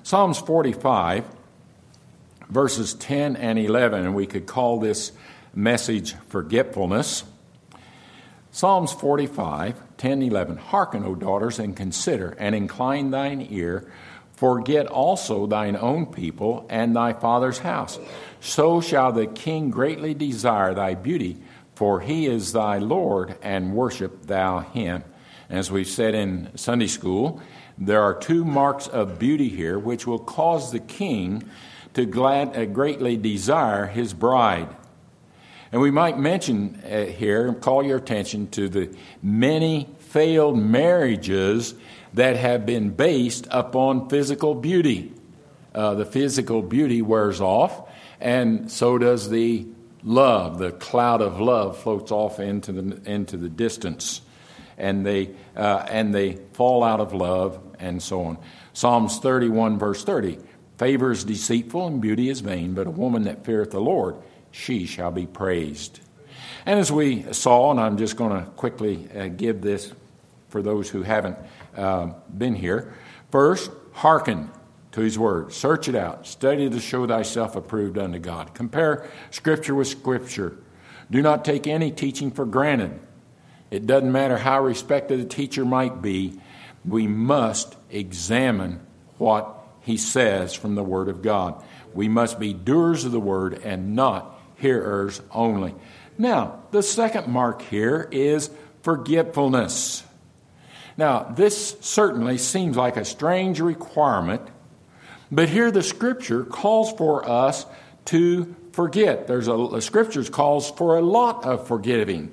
Psalms 45, verses 10 and 11, and we could call this message Forgetfulness. Psalms 45, 10, 11. Hearken, O daughters, and consider, and incline thine ear. Forget also thine own people and thy father's house. So shall the king greatly desire thy beauty, for he is thy Lord, and worship thou him. As we've said in Sunday school, there are two marks of beauty here which will cause the king to greatly desire his bride. And we might mention here, call your attention to the many failed marriages that have been based upon physical beauty. The physical beauty wears off, and so does the love. The cloud of love floats off into the distance, and they fall out of love, and so on. Psalms 31, verse 30. Favor is deceitful and beauty is vain, but a woman that feareth the Lord, she shall be praised. And as we saw, and I'm just going to quickly give this for those who haven't been here. First, hearken to his word. Search it out. Study to show thyself approved unto God. Compare Scripture with Scripture. Do not take any teaching for granted. It doesn't matter how respected a teacher might be. We must examine what he says from the Word of God. We must be doers of the Word and not hearers only. Now, the second mark here is forgetfulness. Now, this certainly seems like a strange requirement, but here the Scripture calls for us to forget. The Scriptures calls for a lot of forgetting,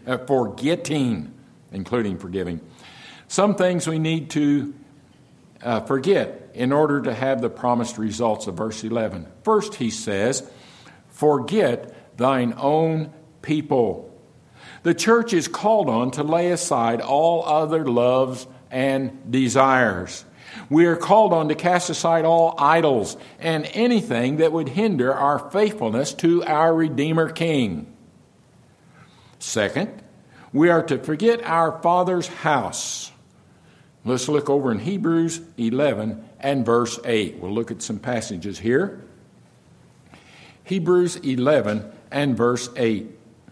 including forgiving. Some things we need to forget in order to have the promised results of verse 11. First, he says, forget thine own people. The church is called on to lay aside all other loves and desires. We are called on to cast aside all idols and anything that would hinder our faithfulness to our Redeemer King. Second, we are to forget our Father's house. Let's look over in Hebrews 11 and verse 8. We'll look at some passages here. Hebrews 11 and verse 8.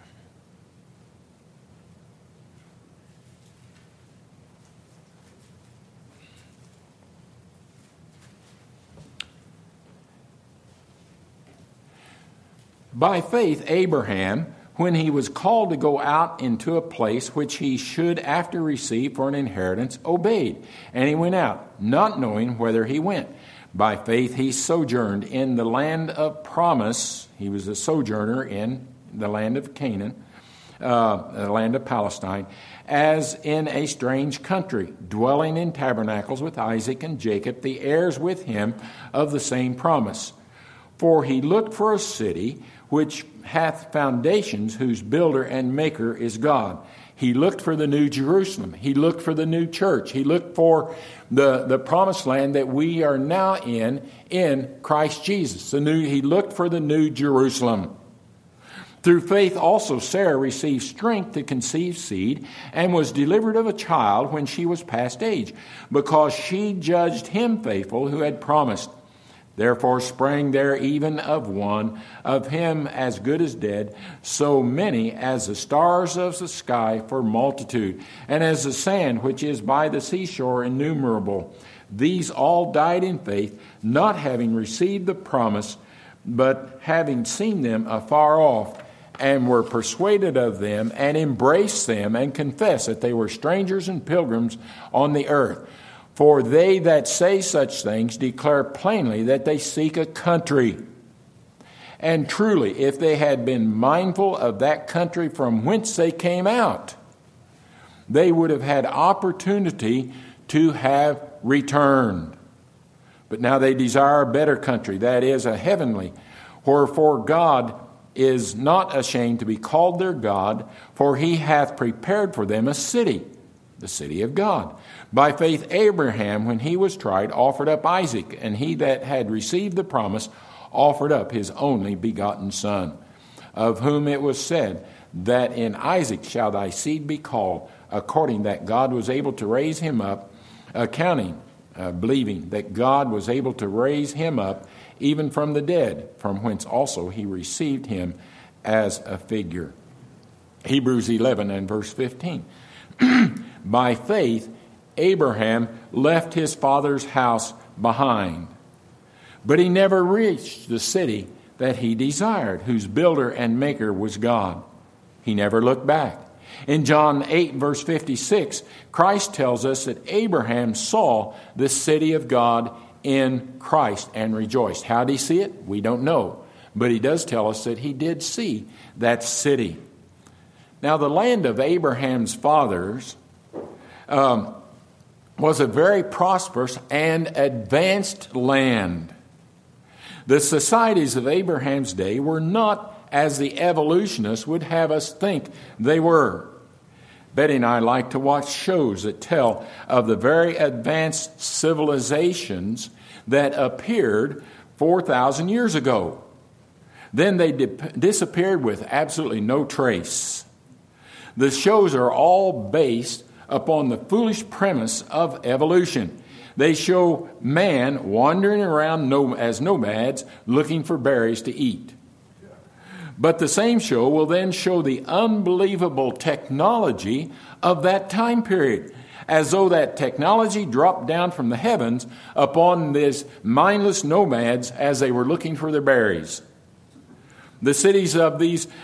By faith, Abraham, when he was called to go out into a place which he should after receive for an inheritance, obeyed. And he went out, not knowing whither he went. By faith, he sojourned in the land of promise. He was a sojourner in the land of Canaan, the land of Palestine, as in a strange country, dwelling in tabernacles with Isaac and Jacob, the heirs with him of the same promise. For he looked for a city which hath foundations, whose builder and maker is God. He looked for the new Jerusalem. He looked for the new church. He looked for the promised land that we are now in Christ Jesus. He looked for the new Jerusalem. Through faith also Sarah received strength to conceive seed, and was delivered of a child when she was past age, because she judged him faithful who had promised. Therefore sprang there even of one, of him as good as dead, so many as the stars of the sky for multitude, and as the sand which is by the seashore innumerable. These all died in faith, not having received the promise, but having seen them afar off, and were persuaded of them, and embraced them, and confessed that they were strangers and pilgrims on the earth. For they that say such things declare plainly that they seek a country. And truly, if they had been mindful of that country from whence they came out, they would have had opportunity to have returned. But now they desire a better country, that is, a heavenly, wherefore God is not ashamed to be called their God, for he hath prepared for them a city, the city of God. By faith Abraham, when he was tried, offered up Isaac, and he that had received the promise offered up his only begotten son, of whom it was said, that in Isaac shall thy seed be called, according that God was able to raise him up, accounting believing that God was able to raise him up even from the dead, from whence also he received him as a figure. Hebrews 11 and verse 15. By faith, Abraham left his father's house behind, but he never reached the city that he desired, whose builder and maker was God. He never looked back. In John 8, verse 56, Christ tells us that Abraham saw the city of God in Christ and rejoiced. How did he see it? We don't know. But he does tell us that he did see that city. Now, the land of Abraham's fathers was a very prosperous and advanced land. The societies of Abraham's day were not as the evolutionists would have us think they were. Betty and I like to watch shows that tell of the very advanced civilizations that appeared 4,000 years ago. Then they disappeared with absolutely no trace. The shows are all based upon the foolish premise of evolution. They show man wandering around as nomads looking for berries to eat. But the same show will then show the unbelievable technology of that time period, as though that technology dropped down from the heavens upon these mindless nomads as they were looking for their berries. The cities of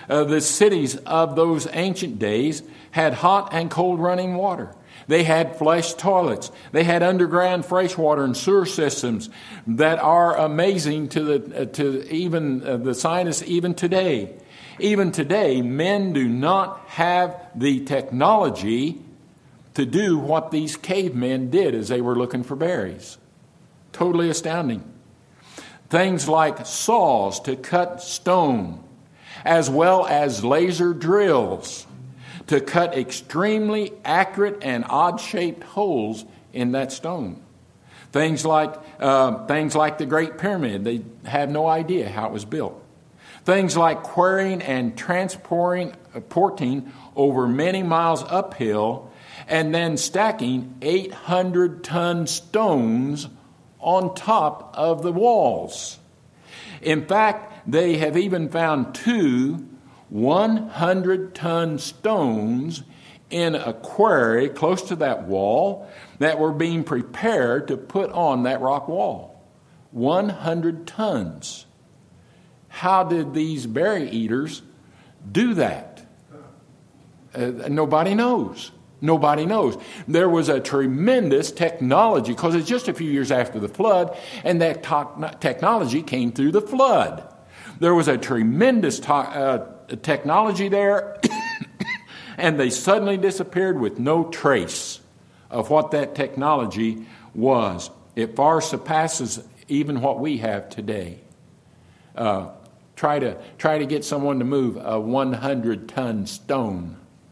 those ancient days had hot and cold running water. They had flush toilets. They had underground freshwater and sewer systems that are amazing to even the scientists even today. Even today, men do not have the technology to do what these cavemen did as they were looking for berries. Totally astounding. Things like saws to cut stone, as well as laser drills to cut extremely accurate and odd-shaped holes in that stone. Things like the Great Pyramid, they have no idea how it was built. Things like quarrying and transporting over many miles uphill and then stacking 800-ton stones on top of the walls. In fact, they have even found 2 100-ton stones in a quarry close to that wall that were being prepared to put on that rock wall. 100 tons. How did these berry eaters do that? Nobody knows. Nobody knows. There was a tremendous technology, because it's just a few years after the flood, and that technology came through the flood. There was a tremendous technology there, and they suddenly disappeared with no trace of what that technology was. It far surpasses even what we have today. Try to get someone to move a 100-ton stone.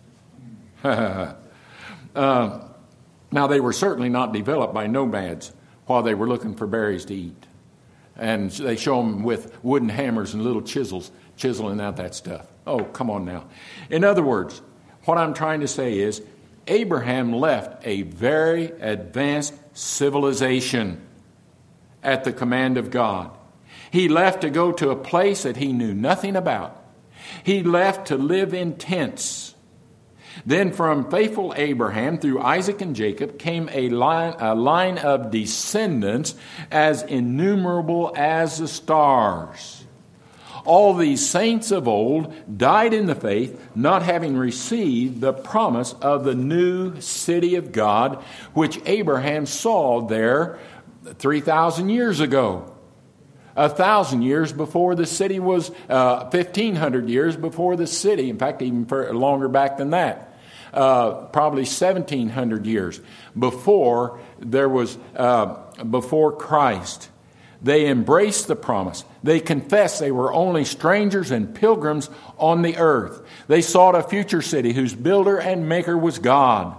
Now, they were certainly not developed by nomads while they were looking for berries to eat. And they show them with wooden hammers and little chisels, chiseling out that stuff. Oh, come on now. In other words, what I'm trying to say is Abraham left a very advanced civilization at the command of God. He left to go to a place that he knew nothing about. He left to live in tents. Then from faithful Abraham through Isaac and Jacob came a line of descendants as innumerable as the stars. All these saints of old died in the faith, not having received the promise of the new city of God, which Abraham saw there 3,000 years ago. 1,000 years before the city was, 1,500 years before the city. In fact, even longer back than that. Probably 1,700 years before there was, before Christ. They embraced the promise. They confessed they were only strangers and pilgrims on the earth. They sought a future city whose builder and maker was God.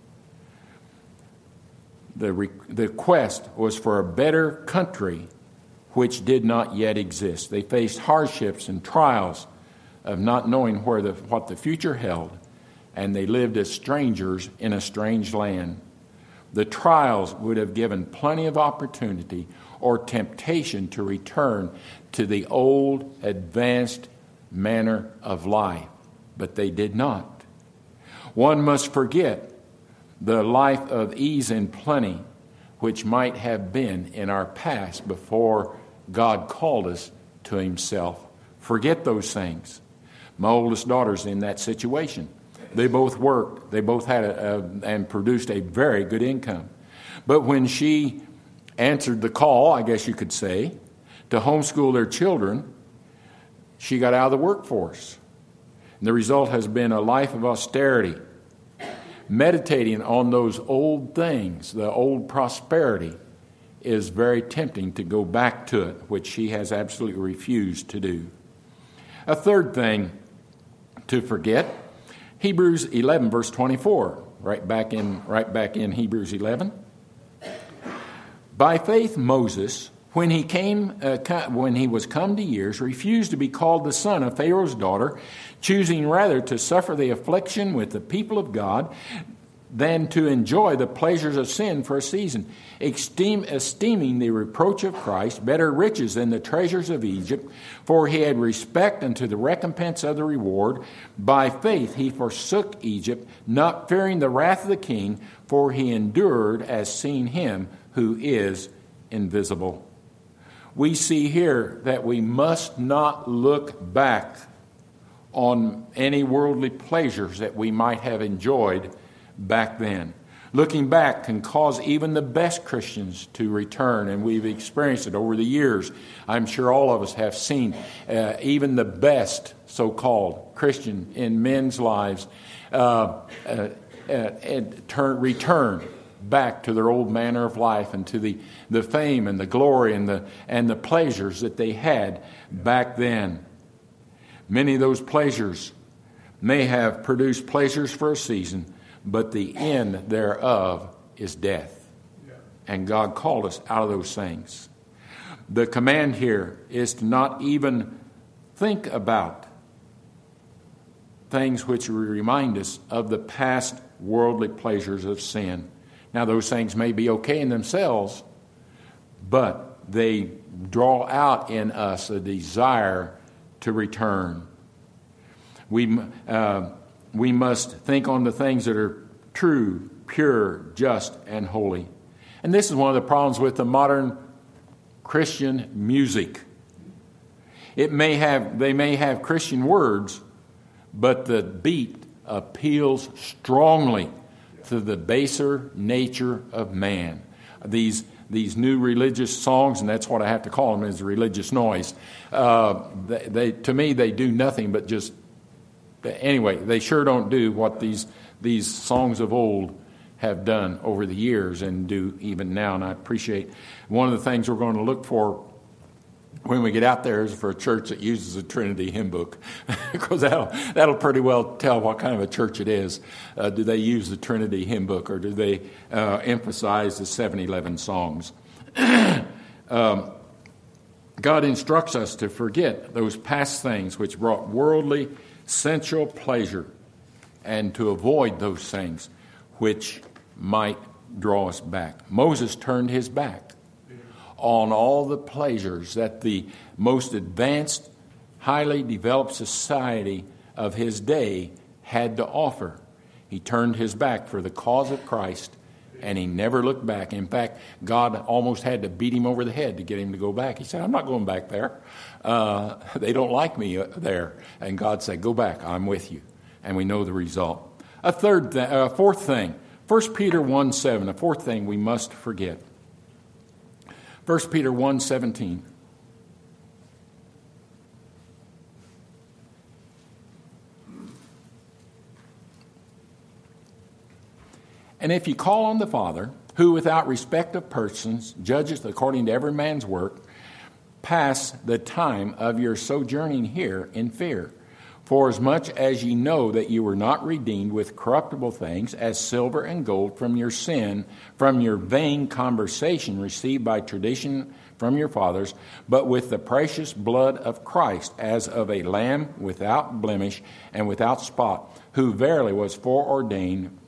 The quest was for a better country which did not yet exist. They faced hardships and trials of not knowing what the future held, and they lived as strangers in a strange land. The trials would have given plenty of opportunity or temptation to return to the old, advanced manner of life, but they did not. One must forget the life of ease and plenty which might have been in our past before God called us to Himself. Forget those things. My oldest daughter's in that situation. They both worked. They both had and produced a very good income. But when she answered the call, I guess you could say, to homeschool their children, she got out of the workforce. And the result has been a life of austerity. Meditating on those old things, the old prosperity, is very tempting to go back to it, which she has absolutely refused to do. A third thing to forget, Hebrews 11, verse 24, right back in Hebrews 11. By faith, Moses, when he was come to years, refused to be called the son of Pharaoh's daughter, choosing rather to suffer the affliction with the people of God than to enjoy the pleasures of sin for a season, esteeming the reproach of Christ better riches than the treasures of Egypt, for he had respect unto the recompense of the reward. By faith he forsook Egypt, not fearing the wrath of the king, for he endured as seeing him who is invisible. We see here that we must not look back on any worldly pleasures that we might have enjoyed back then. Looking back can cause even the best Christians to return, and we've experienced it over the years. I'm sure all of us have seen even the best so-called Christian in men's lives return back to their old manner of life and to the fame and the glory and the pleasures that they had back then. Many of those pleasures may have produced pleasures for a season, but the end thereof is death. And God called us out of those things. The command here is to not even think about things which remind us of the past worldly pleasures of sin. Now, those things may be okay in themselves, but they draw out in us a desire to return. We must think on the things that are true, pure, just, and holy. And this is one of the problems with the modern Christian music. They may have Christian words, but the beat appeals strongly to the baser nature of man. These new religious songs, and that's what I have to call them, is religious noise. To me, they do nothing but just. Anyway, they sure don't do what these songs of old have done over the years and do even now. And I appreciate one of the things we're going to look for when we get out there is for a church that uses a Trinity hymn book, because that'll pretty well tell what kind of a church it is. Do they use the Trinity hymn book, or do they emphasize the 711 songs? God instructs us to forget those past things which brought worldly, sensual pleasure, and to avoid those things which might draw us back. Moses turned his back on all the pleasures that the most advanced, highly developed society of his day had to offer. He turned his back for the cause of Christ, and he never looked back. In fact, God almost had to beat him over the head to get him to go back. He said, I'm not going back there. They don't like me there. And God said, go back, I'm with you. And we know the result. Fourth thing, 1 Peter 1:7, a fourth thing we must forget. 1 Peter 1:17. And if you call on the Father, who without respect of persons judgeth according to every man's work, pass the time of your sojourning here in fear. For as much as ye know that you were not redeemed with corruptible things, as silver and gold from your sin, from your vain conversation received by tradition from your fathers, but with the precious blood of Christ, as of a lamb without blemish and without spot, who verily was foreordained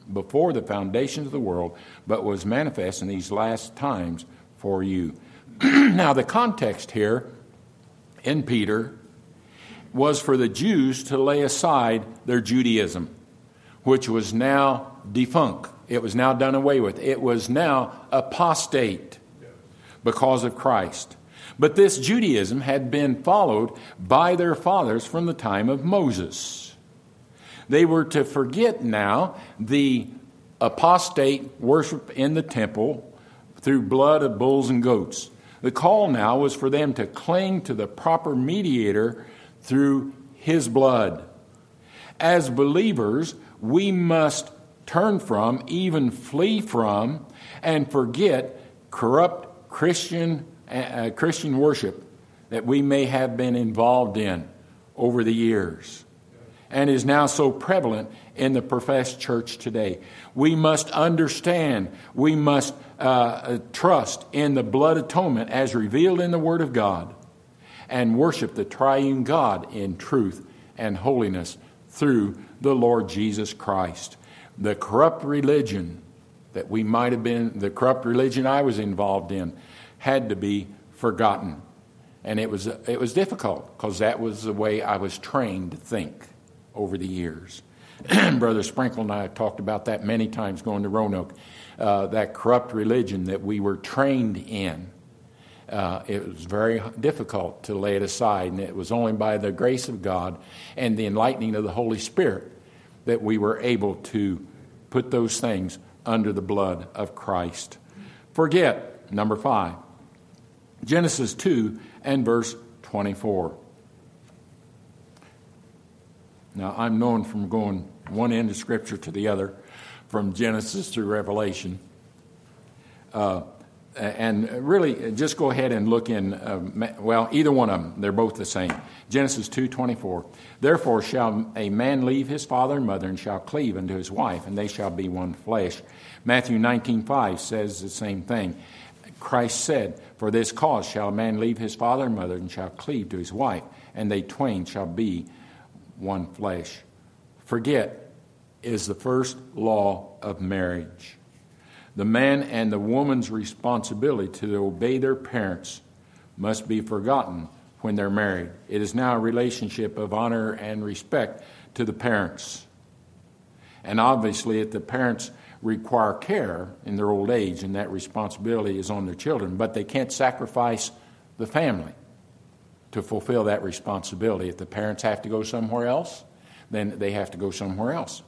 before the foundations of the world, but was manifest in these last times for you. Now, the context here in Peter was for the Jews to lay aside their Judaism, which was now defunct. It was now done away with. It was now apostate because of Christ. But this Judaism had been followed by their fathers from the time of Moses. They were to forget now the apostate worship in the temple through blood of bulls and goats. The call now was for them to cling to the proper mediator through his blood. As believers, we must turn from, even flee from, and forget corrupt Christian worship that we may have been involved in over the years and is now so prevalent in the professed church today. We must understand, we must trust in the blood atonement as revealed in the Word of God and worship the triune God in truth and holiness through the Lord Jesus Christ. The corrupt religion that we might have been, the corrupt religion I was involved in, had to be forgotten. And it was difficult because that was the way I was trained to think over the years. Brother Sprinkle and I have talked about that many times going to Roanoke. That corrupt religion that we were trained in. It was very difficult to lay it aside, and it was only by the grace of God and the enlightening of the Holy Spirit that we were able to put those things under the blood of Christ. Forget, number 5, Genesis 2 and verse 24. Now, I'm known from going one end of Scripture to the other, from Genesis through Revelation. And really, just go ahead and look in, either one of them. They're both the same. Genesis 2:24. Therefore shall a man leave his father and mother and shall cleave unto his wife, and they shall be one flesh. Matthew 19:5 says the same thing. Christ said, for this cause shall a man leave his father and mother and shall cleave to his wife, and they twain shall be one flesh. Forget is the first law of marriage. The man and the woman's responsibility to obey their parents must be forgotten when they're married. It is now a relationship of honor and respect to the parents. And obviously, if the parents require care in their old age, and that responsibility is on their children, but they can't sacrifice the family to fulfill that responsibility. If the parents have to go somewhere else, then they have to go somewhere else.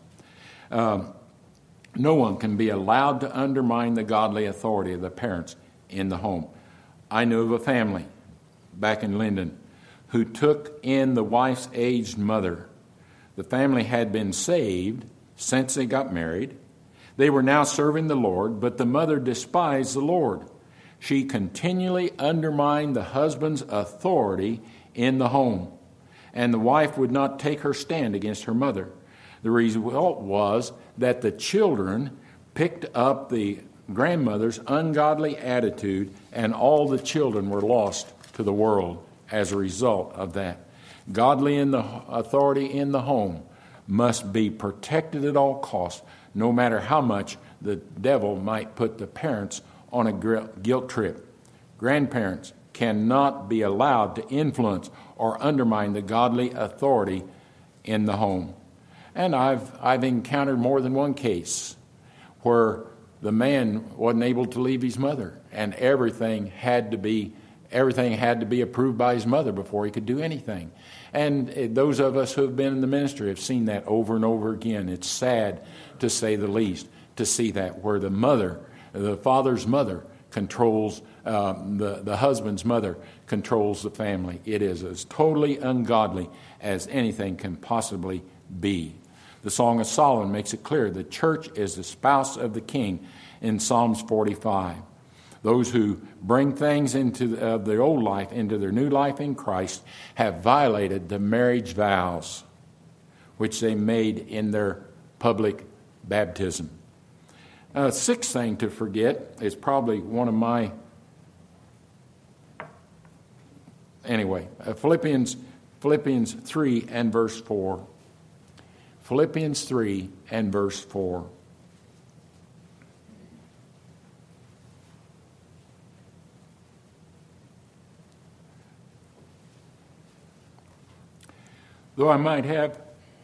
No one can be allowed to undermine the godly authority of the parents in the home. I knew of a family back in Linden who took in the wife's aged mother. The family had been saved since they got married. They were now serving the Lord, but the mother despised the Lord. She continually undermined the husband's authority in the home, and the wife would not take her stand against her mother. The result was that the children picked up the grandmother's ungodly attitude, and all the children were lost to the world as a result of that. Godly in the authority in the home must be protected at all costs, no matter how much the devil might put the parents on a guilt trip. Grandparents cannot be allowed to influence or undermine the godly authority in the home. And I've encountered more than one case where the man wasn't able to leave his mother, and everything had to be approved by his mother before he could do anything. And those of us who have been in the ministry have seen that over and over again. It's sad, to say the least, to see that where the father's mother controls, the husband's mother controls the family. It is as totally ungodly as anything can possibly be. The Song of Solomon makes it clear the church is the spouse of the king in Psalms 45. Those who bring things into their old life into their new life in Christ have violated the marriage vows which they made in their public baptism. Sixth thing to forget is probably one of my... Anyway, Philippians 3 and verse 4. Philippians 3 and verse 4. Though I might have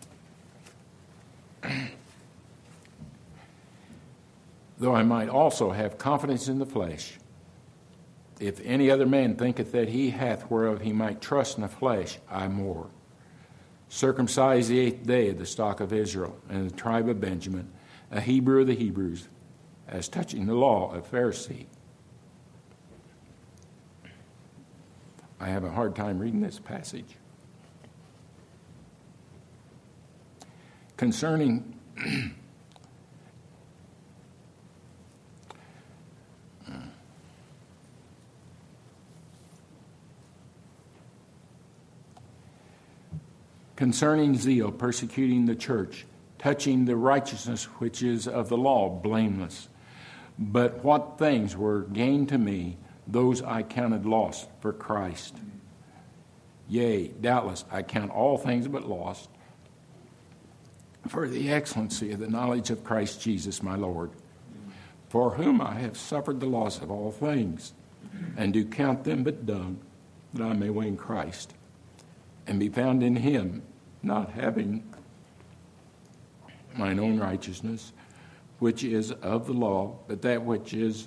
though I might also have confidence in the flesh, if any other man thinketh that he hath whereof he might trust in the flesh, I more. Circumcised the 8th day of the stock of Israel, and the tribe of Benjamin, a Hebrew of the Hebrews, as touching the law, a Pharisee. I have a hard time reading this passage. Concerning concerning zeal, persecuting the church, touching the righteousness which is of the law, blameless. But what things were gained to me, those I counted loss for Christ. Yea, doubtless I count all things but loss for the excellency of the knowledge of Christ Jesus my Lord, for whom I have suffered the loss of all things, and do count them but dung, that I may win Christ, and be found in him, not having mine own righteousness, which is of the law, but that which is,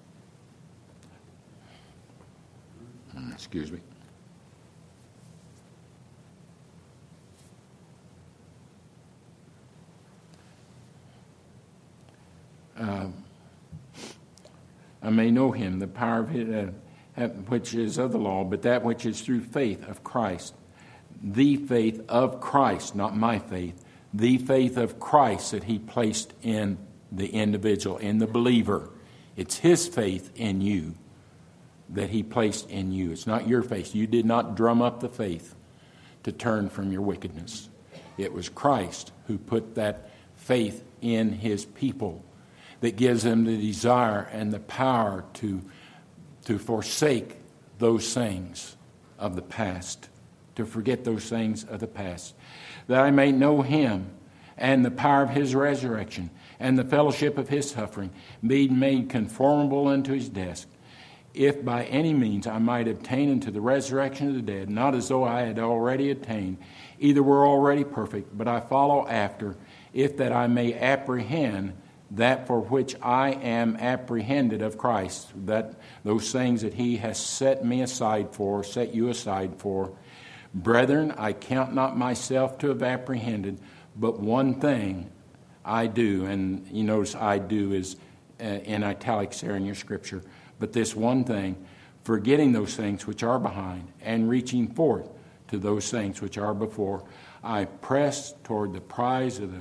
I may know him, the power of it, which is of the law, but that which is through faith of Christ. The faith of Christ, not my faith. The faith of Christ that he placed in the individual, in the believer. It's his faith in you that he placed in you. It's not your faith. You did not drum up the faith to turn from your wickedness. It was Christ who put that faith in his people that gives them the desire and the power to forsake those things of the past, to forget those things of the past, that I may know him and the power of his resurrection and the fellowship of his suffering, being made conformable unto his death, if by any means I might obtain unto the resurrection of the dead, not as though I had already attained, either were already perfect, but I follow after, if that I may apprehend that for which I am apprehended of Christ, that those things that he has set me aside for, set you aside for. Brethren, I count not myself to have apprehended, but one thing I do, and you notice I do is in italics there in your scripture, but this one thing, forgetting those things which are behind, and reaching forth to those things which are before, I press toward the prize of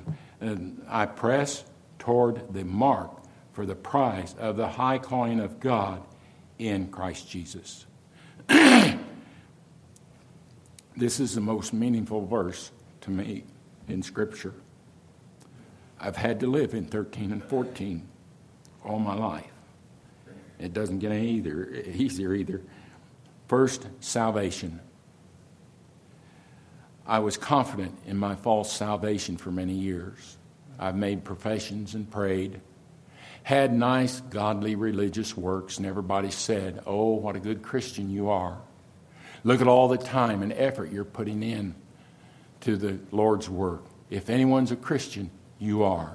toward the mark for the prize of the high calling of God in Christ Jesus. This is the most meaningful verse to me in Scripture. I've had to live in 13 and 14 all my life. It doesn't get any easier either. First, salvation. I was confident in my false salvation for many years. I've made professions and prayed, had nice, godly, religious works, and everybody said, "Oh, what a good Christian you are. Look at all the time and effort you're putting in to the Lord's work. If anyone's a Christian, you are."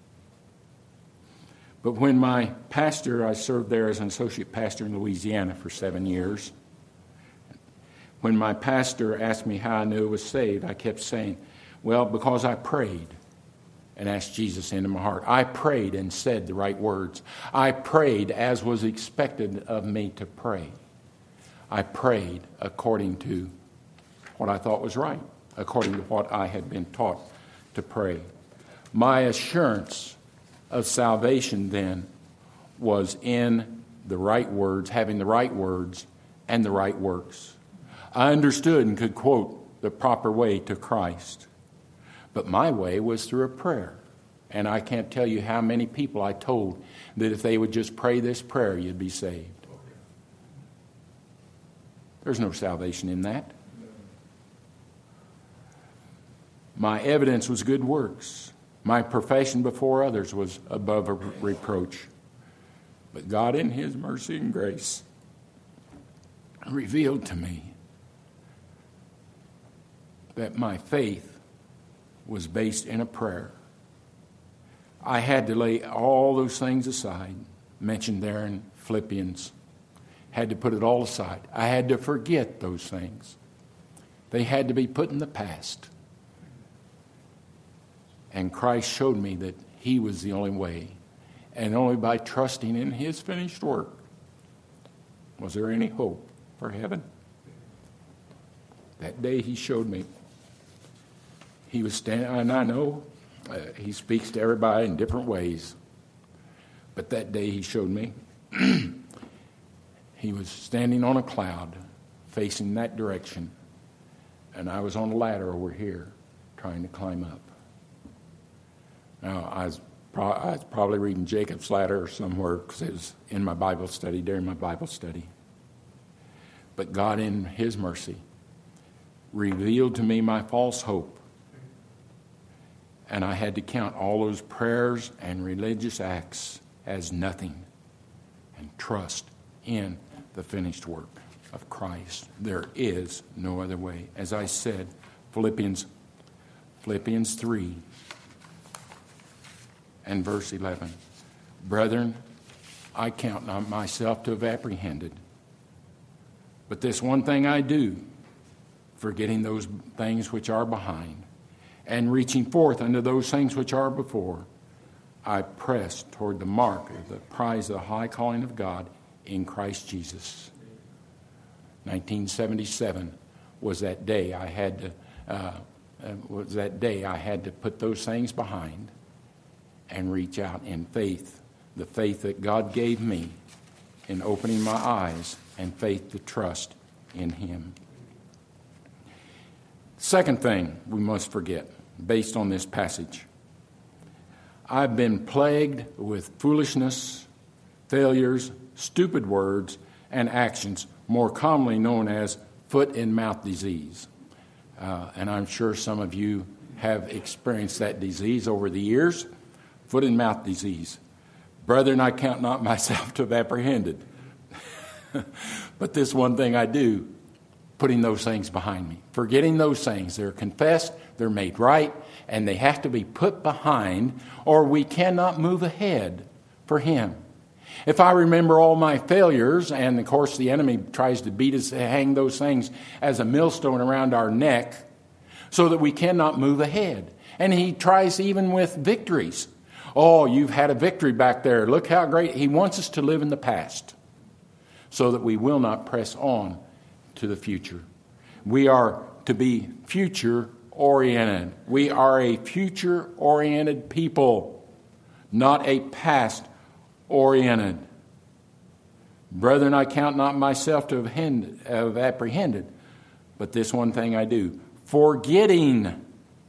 But when my pastor, I served there as an associate pastor in Louisiana for 7 years. When my pastor asked me how I knew I was saved, I kept saying, well, because I prayed and asked Jesus into my heart. I prayed and said the right words. I prayed as was expected of me to pray. I prayed according to what I thought was right, according to what I had been taught to pray. My assurance of salvation then was in the right words, having the right words and the right works. I understood and could quote the proper way to Christ. But my way was through a prayer. And I can't tell you how many people I told that if they would just pray this prayer, you'd be saved. There's no salvation in that. My evidence was good works. My profession before others was above a reproach. But God in his mercy and grace revealed to me that my faith was based in a prayer. I had to lay all those things aside, mentioned there in Philippians. Had to put it all aside. I had to forget those things. They had to be put in the past. And Christ showed me that He was the only way. And only by trusting in His finished work was there any hope for heaven. That day He showed me. He was standing, and I know He speaks to everybody in different ways. But that day He showed me. He was standing on a cloud facing that direction. And I was on a ladder over here trying to climb up. Now, I was probably reading Jacob's Ladder or somewhere because it was in my Bible study, during my Bible study. But God, in His mercy, revealed to me my false hope. And I had to count all those prayers and religious acts as nothing and trust in the finished work of Christ. There is no other way. As I said, Philippians 3 and verse 11. Brethren, I count not myself to have apprehended, but this one thing I do, forgetting those things which are behind, and reaching forth unto those things which are before, I press toward the mark of the prize of the high calling of God in Christ Jesus. 1977 was that day I had to put those things behind and reach out in faith, the faith that God gave me in opening my eyes, and faith to trust in Him. Second thing we must forget, based on this passage, I've been plagued with foolishness, failures, stupid words, and actions, more commonly known as foot and mouth disease. And I'm sure some of you have experienced that disease over the years. Foot and mouth disease. Brethren, I count not myself to have apprehended. But this one thing I do, putting those things behind me. Forgetting those things. They're confessed, they're made right, and they have to be put behind, or we cannot move ahead for Him. If I remember all my failures, and of course the enemy tries to beat us, hang those things as a millstone around our neck so that we cannot move ahead. And he tries even with victories. Oh, you've had a victory back there. Look how great. He wants us to live in the past so that we will not press on to the future. We are to be future-oriented. We are a future-oriented people, not a past-oriented. Brethren, I count not myself to have apprehended, but this one thing I do, forgetting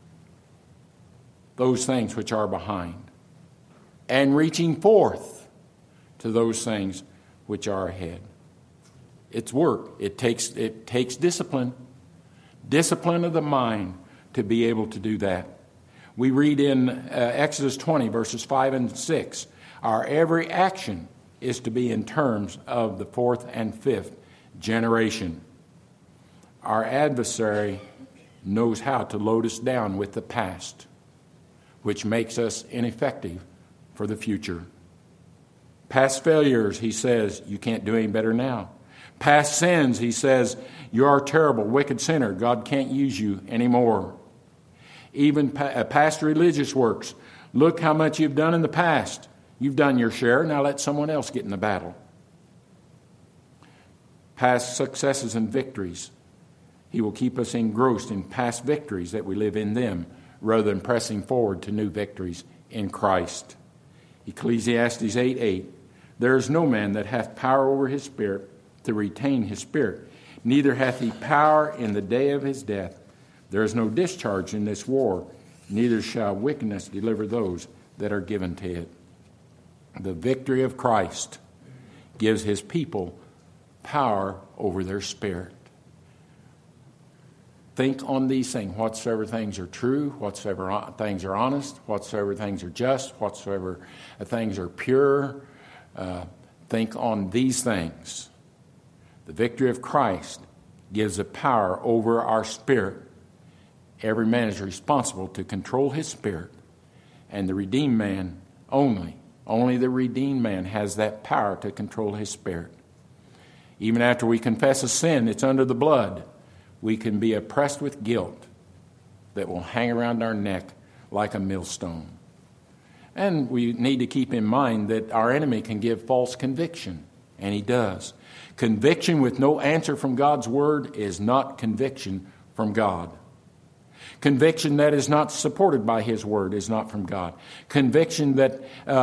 those things which are behind, and reaching forth to those things which are ahead. It's work. It takes discipline. Discipline of the mind to be able to do that. We read in Exodus 20, verses 5 and 6, our every action is to be in terms of the fourth and fifth generation. Our adversary knows how to load us down with the past, which makes us ineffective for the future. Past failures, he says, you can't do any better now. Past sins, he says, you are a terrible, wicked sinner. God can't use you anymore. Even past religious works. Look how much you've done in the past. You've done your share. Now let someone else get in the battle. Past successes and victories. He will keep us engrossed in past victories that we live in them rather than pressing forward to new victories in Christ. Ecclesiastes 8:8. There is no man that hath power over his spirit to retain his spirit. Neither hath he power in the day of his death. There is no discharge in this war. Neither shall wickedness deliver those that are given to it. The victory of Christ gives his people power over their spirit. Think on these things, whatsoever things are true, whatsoever things are honest, whatsoever things are just, whatsoever things are pure. Think on these things. The victory of Christ gives a power over our spirit, Every man is responsible to control his spirit, and the redeemed man only the redeemed man has that power to control his spirit. Even after we confess a sin that's under the blood, we can be oppressed with guilt that will hang around our neck like a millstone. And we need to keep in mind that our enemy can give false conviction, and he does. Conviction with no answer from God's word is not conviction from God. Conviction that is not supported by his word is not from God. Conviction that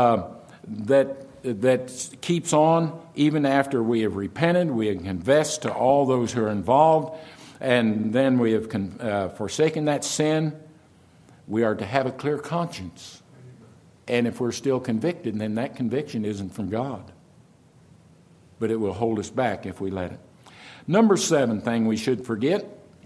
keeps on even after we have repented, we have confessed to all those who are involved, and then we have forsaken that sin. We are to have a clear conscience. And if we're still convicted, then that conviction isn't from God. But it will hold us back if we let it. Number 7 thing we should forget.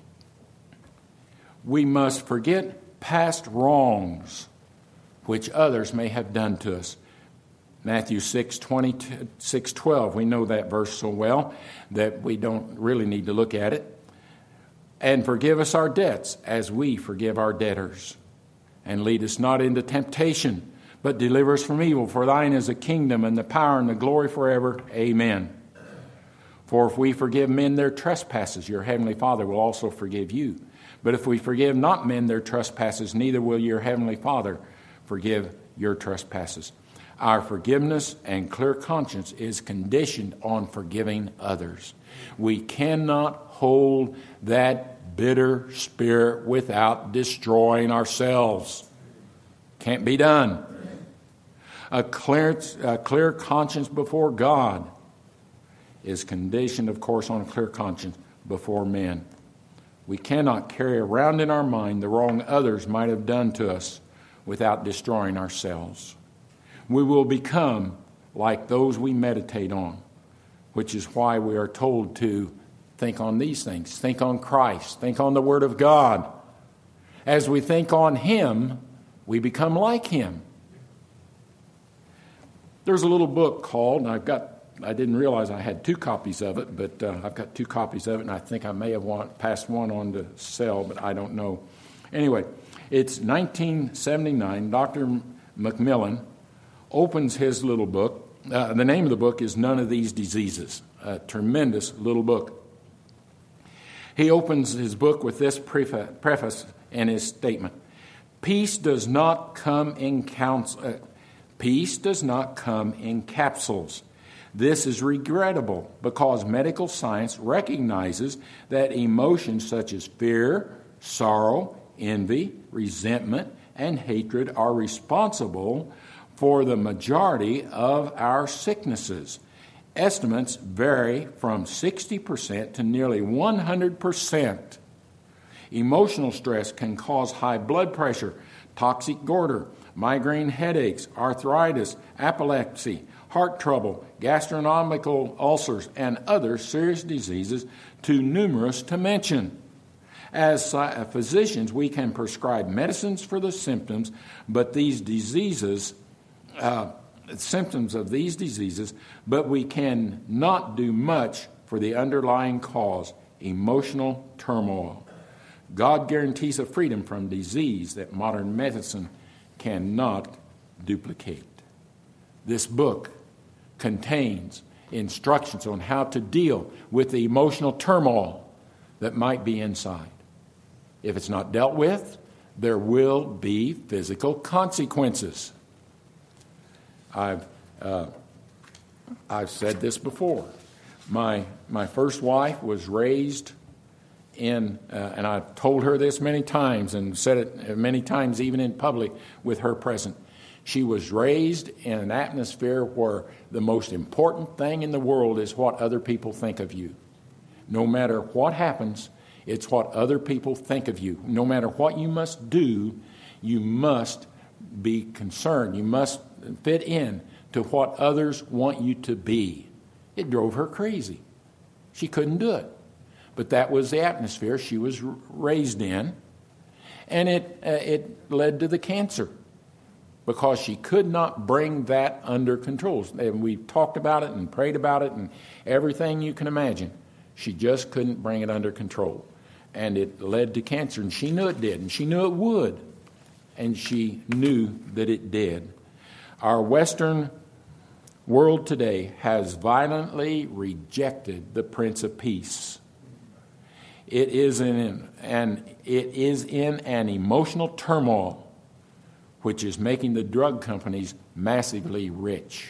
We must forget past wrongs which others may have done to us. Matthew 6:12. We know that verse so well that we don't really need to look at it. And forgive us our debts as we forgive our debtors. And lead us not into temptation, but deliver us from evil. For thine is the kingdom and the power and the glory forever. Amen. For if we forgive men their trespasses, your heavenly Father will also forgive you. But if we forgive not men their trespasses, neither will your heavenly Father forgive your trespasses. Our forgiveness and clear conscience is conditioned on forgiving others. We cannot hold that bitter spirit without destroying ourselves. Can't be done. A clear conscience before God is conditioned, of course, on a clear conscience before men. We cannot carry around in our mind the wrong others might have done to us without destroying ourselves. We will become like those we meditate on, which is why we are told to think on these things. Think on Christ. Think on the Word of God. As we think on Him, we become like Him. There's a little book called, and I didn't realize I had 2 copies of it, but I've got 2 copies of it, and I think I may have passed one on to sell, but I don't know. Anyway, it's 1979. Dr. Macmillan opens his little book. The name of the book is None of These Diseases, a tremendous little book. He opens his book with this preface in his statement. Peace does not come in capsules. This is regrettable because medical science recognizes that emotions such as fear, sorrow, envy, resentment, and hatred are responsible for the majority of our sicknesses. Estimates vary from 60% to nearly 100%. Emotional stress can cause high blood pressure, toxic goiter, migraine headaches, arthritis, epilepsy, heart trouble, gastronomical ulcers, and other serious diseases, too numerous to mention. As physicians, we can prescribe medicines for the symptoms, but symptoms of these diseases, but we can not do much for the underlying cause, emotional turmoil. God guarantees a freedom from disease that modern medicine cannot duplicate. This book contains instructions on how to deal with the emotional turmoil that might be inside. If it's not dealt with, there will be physical consequences. I've said this before. My first wife was raised in, and I've told her this many times and said it many times even in public with her present. She was raised in an atmosphere where the most important thing in the world is what other people think of you. No matter what happens, it's what other people think of you. No matter what you must do, you must be concerned. You must fit in to what others want you to be. It drove her crazy. She couldn't do it. But that was the atmosphere she was raised in. And it led to the cancer because she could not bring that under control. And we talked about it and prayed about it and everything you can imagine. She just couldn't bring it under control. and it led to cancer, and she knew it did, and she knew it would, and she knew that it did. Our Western world today has violently rejected the Prince of Peace. It is in an emotional turmoil which is making the drug companies massively rich.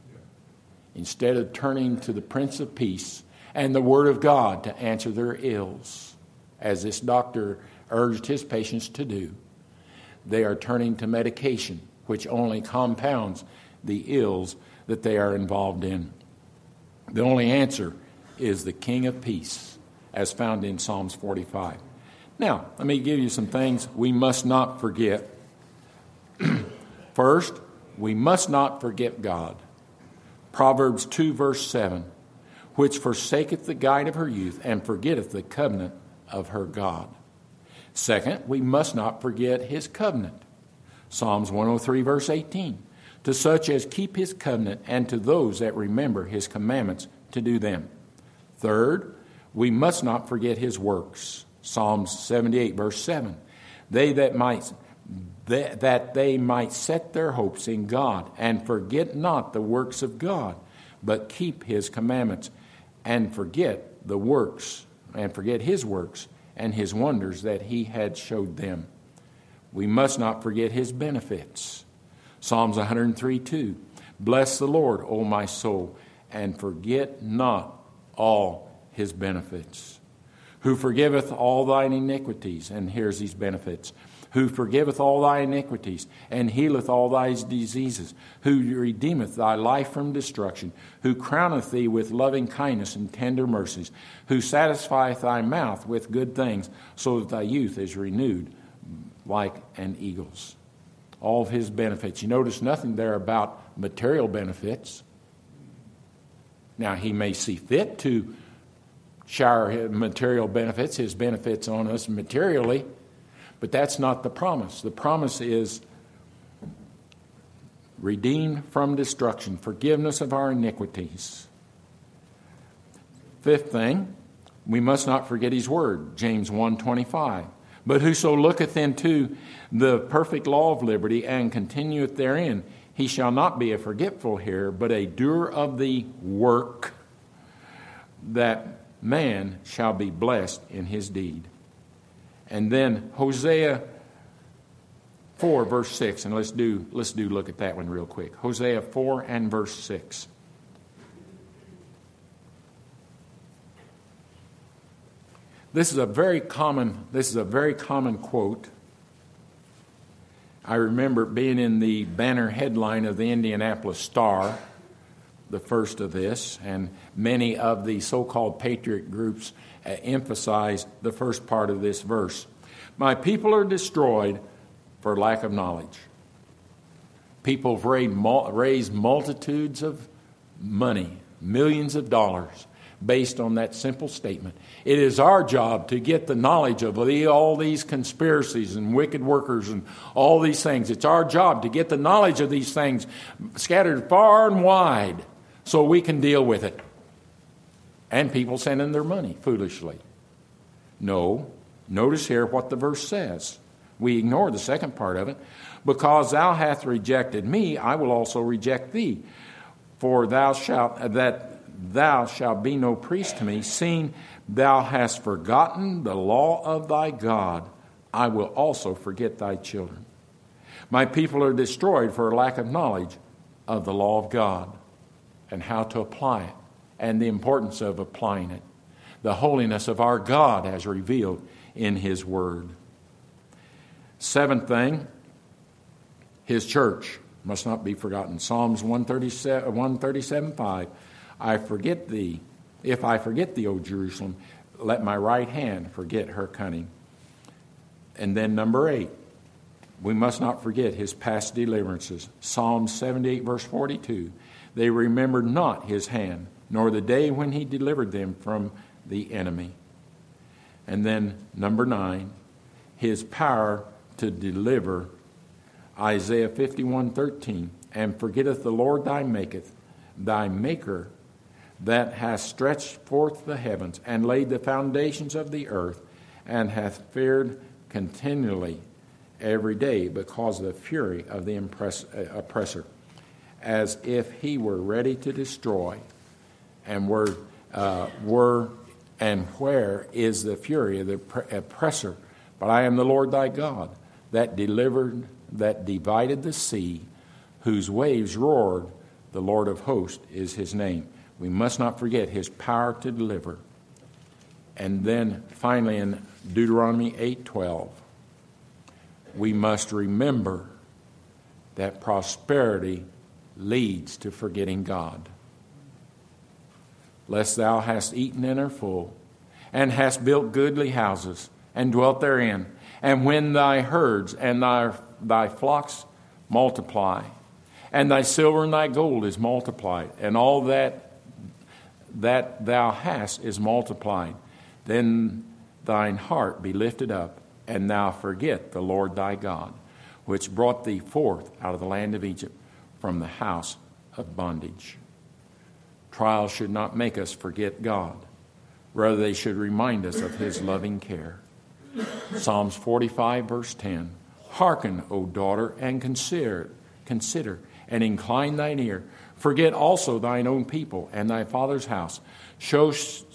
Instead of turning to the Prince of Peace and the Word of God to answer their ills, as this doctor urged his patients to do, they are turning to medication, which only compounds the ills that they are involved in. The only answer is the King of Peace, as found in Psalms 45. Now, let me give you some things we must not forget. First, we must not forget God. Proverbs 2, verse 7, which forsaketh the guide of her youth and forgetteth the covenant of her God. Second, we must not forget his covenant. Psalms 103, verse 18, to such as keep his covenant and to those that remember his commandments to do them. Third, we must not forget his works. Psalms 78, verse 7, that they might set their hopes in God and forget not the works of God, but keep his commandments and forget the works and forget his works and his wonders that he had showed them. We must not forget his benefits. Psalms 103, 2, bless the Lord, O my soul, and forget not all his benefits. Who forgiveth all thine iniquities, and here's these benefits. Who forgiveth all thy iniquities, and healeth all thy diseases, who redeemeth thy life from destruction, who crowneth thee with loving kindness and tender mercies, who satisfieth thy mouth with good things, so that thy youth is renewed like an eagle's. All of his benefits. You notice nothing there about material benefits. Now, he may see fit to shower his material benefits, his benefits on us materially, but that's not the promise. The promise is redeemed from destruction, forgiveness of our iniquities. Fifth thing, we must not forget his word, James 1:25. But whoso looketh into the perfect law of liberty and continueth therein, he shall not be a forgetful hearer, but a doer of the work, that man shall be blessed in his deed. And then Hosea 4, verse 6, and let's look at that one real quick. Hosea 4 and verse 6. This is a very common quote. I remember being in the banner headline of the Indianapolis Star, the first of this, and many of the so-called patriot groups emphasize the first part of this verse. My people are destroyed for lack of knowledge. People have raised multitudes of money, millions of dollars, based on that simple statement. It is our job to get the knowledge of all these conspiracies and wicked workers and all these things. It's our job to get the knowledge of these things scattered far and wide so we can deal with it. And people send in their money foolishly. No. Notice here what the verse says. We ignore the second part of it. Because thou hast rejected me, I will also reject thee. For thou shalt be no priest to me, seeing thou hast forgotten the law of thy God. I will also forget thy children. My people are destroyed for lack of knowledge of the law of God and how to apply it and the importance of applying it. The holiness of our God as revealed in his word. Seventh thing, his church must not be forgotten. Psalms 137:5. I forget thee. If I forget thee, O Jerusalem, let my right hand forget her cunning. And then number 8, we must not forget his past deliverances. Psalm 78, verse 42. They remembered not his hand, nor the day when he delivered them from the enemy. And then number 9, his power to deliver. Isaiah 51:13. And forgetteth the Lord thy maker, that hast stretched forth the heavens and laid the foundations of the earth, and hath feared continually every day because of the fury of the oppressor, as if he were ready to destroy. And where is the fury of the oppressor? But I am the Lord thy God, that divided the sea, whose waves roared. The Lord of hosts is his name. We must not forget his power to deliver. And then finally in Deuteronomy 8:12, we must remember that prosperity leads to forgetting God. Lest thou hast eaten and are full, and hast built goodly houses, and dwelt therein, and when thy herds and thy flocks multiply, and thy silver and thy gold is multiplied, and all that thou hast is multiplied, then thine heart be lifted up, and thou forget the Lord thy God, which brought thee forth out of the land of Egypt, from the house of bondage. Trials should not make us forget God. Rather, they should remind us of his loving care. Psalms 45, verse 10. Hearken, O daughter, and consider, and incline thine ear. Forget also thine own people and thy father's house. So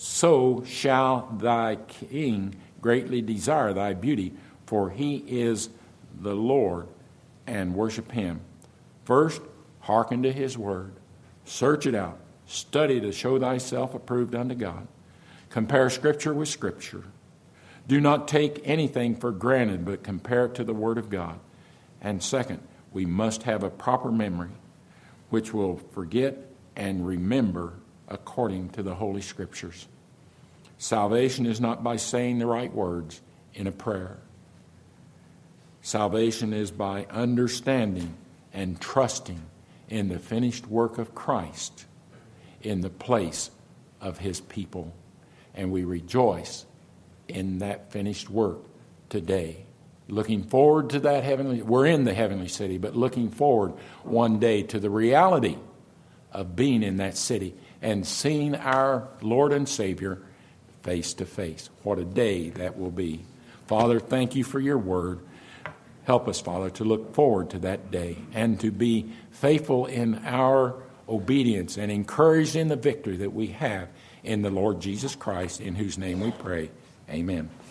shall thy king greatly desire thy beauty, for he is the Lord, and worship him. First, hearken to his word. Search it out. Study to show thyself approved unto God. Compare Scripture with Scripture. Do not take anything for granted, but compare it to the Word of God. And second, we must have a proper memory, which will forget and remember according to the Holy Scriptures. Salvation is not by saying the right words in a prayer. Salvation is by understanding and trusting in the finished work of Christ in the place of his people. And we rejoice in that finished work today. Looking forward to that we're in the heavenly city, but looking forward one day to the reality of being in that city and seeing our Lord and Savior face to face. What a day that will be. Father, thank you for your word. Help us, Father, to look forward to that day and to be faithful in our obedience and encouraged in the victory that we have in the Lord Jesus Christ, in whose name we pray. Amen.